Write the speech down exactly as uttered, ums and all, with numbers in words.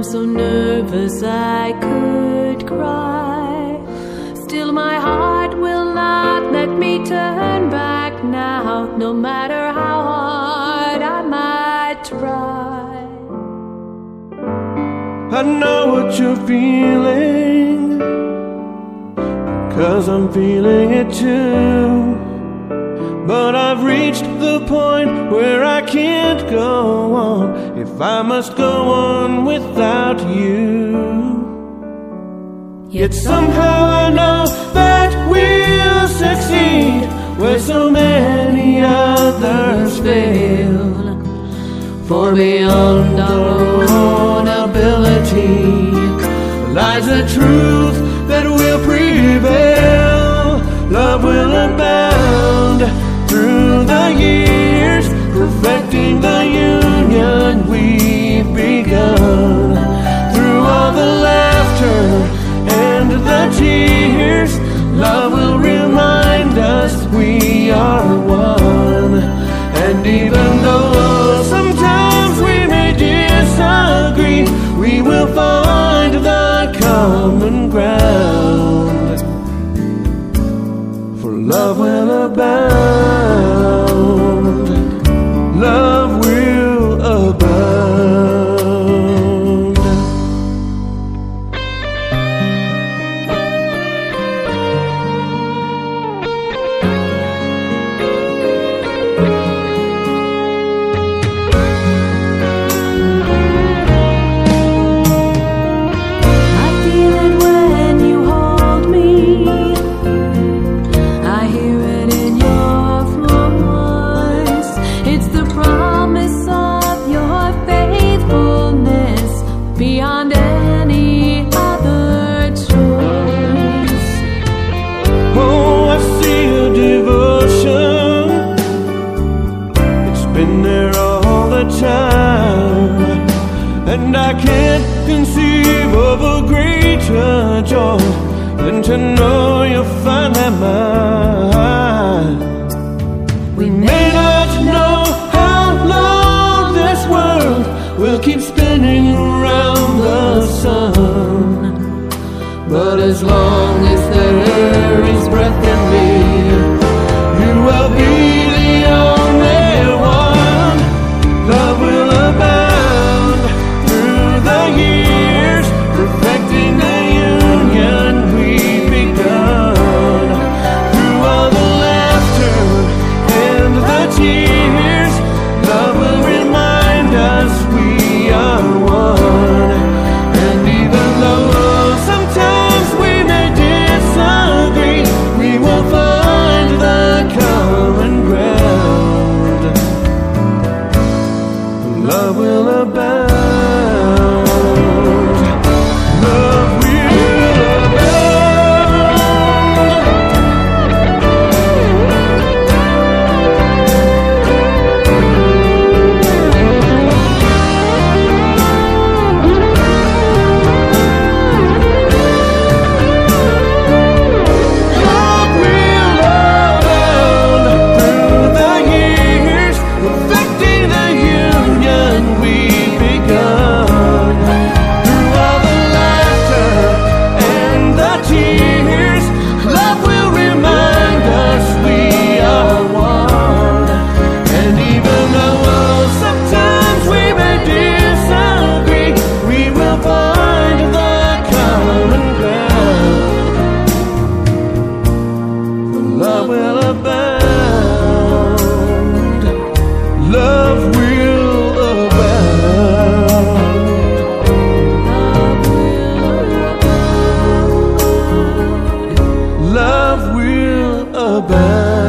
so nervous I could cry. Still my heart will not let me turn back now, no matter how hard I might try. I know what you're feeling, 'cause I'm feeling it too. But I've reached the point where I can't go on if I must go on without you. Yet somehow I know that we'll succeed where so many others fail. For beyond our own ability lies a truth that will prevail. Love will abound through the years, perfecting the union we've begun. Through all the laughter and the tears, love will remind us we are one. And even though sometimes we may disagree, we will find the common ground. For love will abound, love will abound. I feel it when you hold me, I hear it in your voice. It's the promise of your faithfulness beyond any other choice. Oh, I see a devotion, it's been there all the time. And I can't conceive of a greater joy than to know you'll find that mine. We may not know how long this world will keep spinning around the sun, but as long as there is breath in me, you will be the only one. Love will abound through the years, perfecting the union we've begun. Through all the laughter and the tears, love will remind us we are one. And even though sometimes we may disagree, we will find the common ground. Love will abound. Love will abound. Love will abound through the years, perfecting the union we've begun. Through all the laughter and the tears, love will remind us we are one. And even though sometimes we may disagree, we will find the common ground. Love will abound, love will abound. Love will abound.